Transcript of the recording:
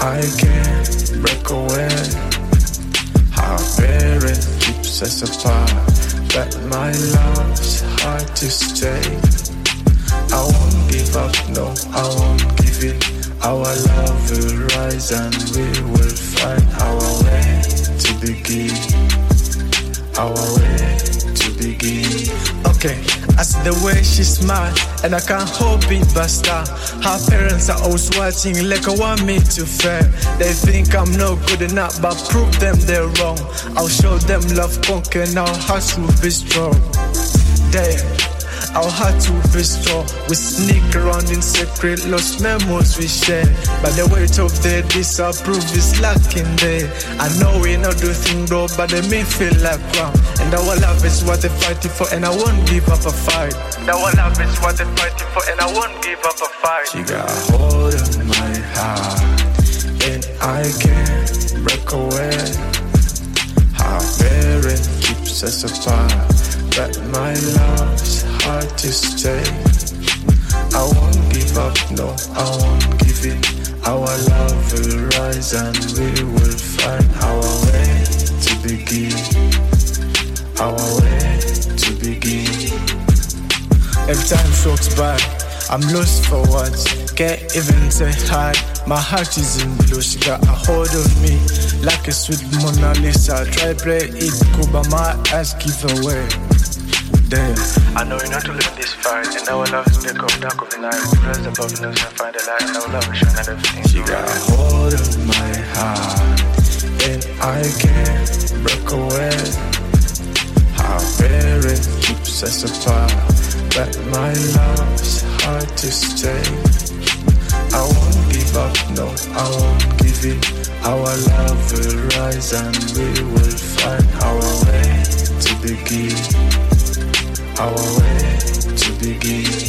I can't break away. Our parent keeps us apart, but my love's hard to stay. I won't give up, no, I won't give in. Our love will rise and we will find our way to begin. Our way to begin. Okay, I see the way she smile, and I can't help it but stop. Her parents are always watching like I want me to fail. They think I'm not good enough, but prove them they're wrong. I'll show them love conquer, and our hearts will be strong. Damn, our hearts will be strong. We sneak around in secret, lost memories we share. But the weight of their disapprove is lacking there. I know we not do things though, but they may feel like crap. And our love is what they're fighting for, and I won't give up a fight. And our love is what they're fighting for, and I won't give up a fight. She got a hold of my heart, and I can't break away. Her parent keeps us apart, but my love's hard to stay. I won't give up, no, I won't give in. Our love will rise and we will find our way to begin. Our way to begin. Every time she walks by, I'm lost for words. Can't even say hi. My heart is in blue. She got a hold of me like a sweet Mona Lisa. Try play it cool, but my eyes give away. Damn. I know you're not to live in this fight, and our love is big of dark of the night. We rise above the news and find the light, and our love will shine and everything. She got a hold of my heart, and I can't break away. Our parent keeps us apart, but my love's hard to stay. I won't give up, no, I won't give in. Our love will rise and we will find our way to begin. Our way to begin.